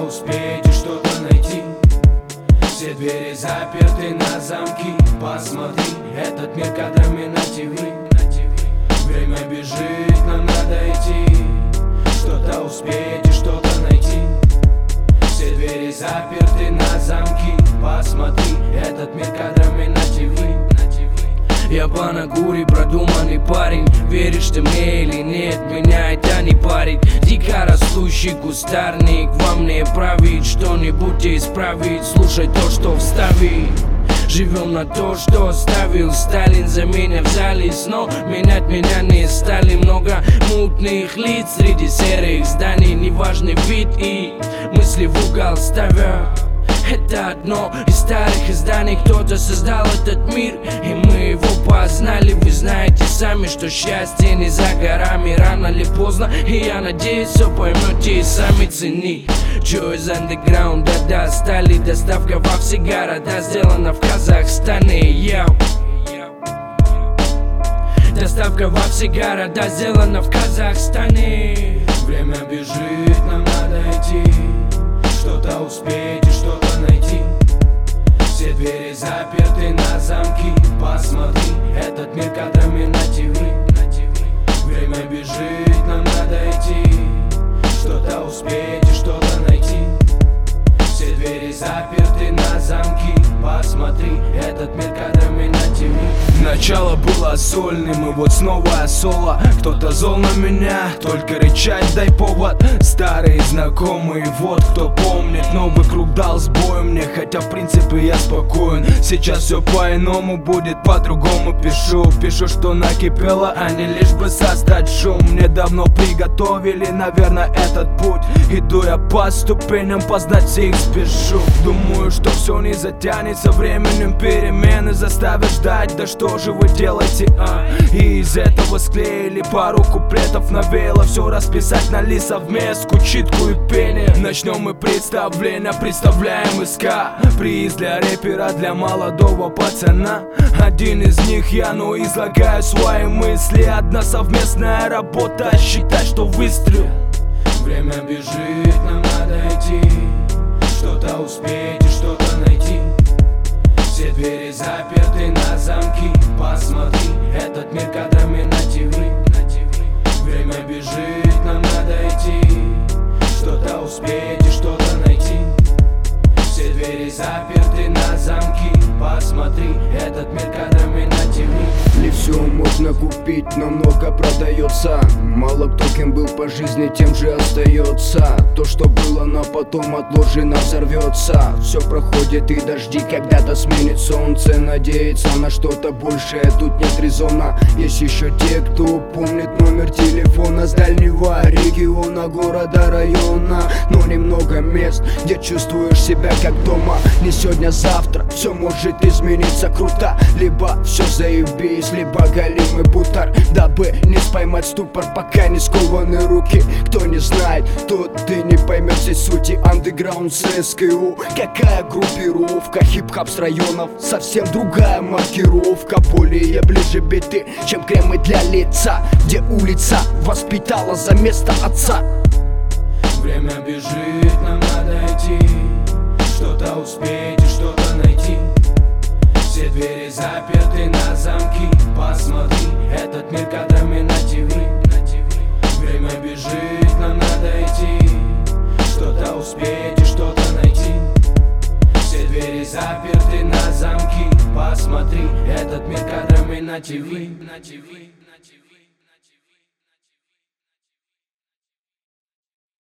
Что-то успеть и что-то найти. Все двери заперты на замки. Посмотри, этот мир кадрами на ТВ. Время бежит, нам надо идти. Что-то успеть и что-то найти. Все двери заперты на замки. Посмотри, этот мир кадрами на ТВ. Я Банагури, продуманный парень. Веришь ты мне или нет, меня это не парит. Дико растущий кустарник во мне правит. Что-нибудь исправить, слушай то, что вставить. Живем на то, что оставил Сталин. За меня взялись, но менять меня не стали. Много мутных лиц среди серых зданий. Неважный вид и мысли в угол ставя. Это одно из старых изданий. Кто-то создал этот мир, и мы его познали. Вы знаете сами, что счастье не за горами. Рано или поздно, и я надеюсь, все поймете и сами цени. Джо из андеграунда достали. Доставка во все города сделана в Казахстане. Доставка во все города сделана в Казахстане. Время бежит, нам надо идти. Что-то успеть и что-то найти. Все двери заперты на замки. Посмотри, этот мир кадрами на ТВ. Время бежит, нам надо идти. Что-то успеть и что-то найти. Все двери заперты на замки. Посмотри, этот мир кадрами на ТВ. Начало было сольным, и вот снова соло. Кто-то зол на меня, только рычать дай повод. Старые знакомые, вот кто помнит. Новый круг дал сбой мне, хотя в принципе я спокоен. Сейчас все по-иному будет, по-другому пишу, что накипело, а не лишь бы создать шум. Мне давно приготовили, наверное, этот путь. Иду я по ступеням, познать всех спешу. Думаю, что все не затянется временем. Перемены заставят ждать, да что же вы делаете, И из этого склеили пару куплетов. Навеяло все расписать на лист совместку, читку и пение. Начнем мы представление, представляем СК. Приз для рэпера, для молодого пацана. Один из них я, но излагаю свои мысли. Одна совместная работа, считай, что выстрел. Время бежит, нам надо идти. Что-то успеть и что-то найти. Все двери заперты на замки. Посмотри, этот мир кадрами на ТВ. Время бежит, нам надо идти. Что-то успеть и что-то найти. Все двери заперты на замки. Посмотри, этот мир кадрами на ТВ. Не все можно купить, но много продается. Мало кто кем был по жизни, тем же остается. То, что было, но потом отложено, взорвется. Все проходит и дожди, когда-то сменит солнце. Надеяться на что-то большее, тут нет резона. Есть еще те, кто помнит номер телефона с дальнего региона, города, района. Но немного мест, где чувствуешь себя как дома. Не сегодня, завтра, все может измениться круто. Либо все заебись, либо галимый бутар. Дабы не споймать ступор, пока не скованы руки. Кто не знает, тот ты не поймет всей сути. Андеграунд с СКУ. Какая группировка? Хип-хап с районов. Совсем другая маркировка. Более ближе биты, чем кремы для лица. Где улица воспитала за место отца. Время бежит, нам надо идти. Что-то успеть и что-то найти. Все двери заперты на замки. Посмотри, этот мир кадрами на ТВ. Время бежит, нам надо идти. Что-то успеть и что-то найти. Все двери заперты на замки. Посмотри, этот мир кадрами на ТВ.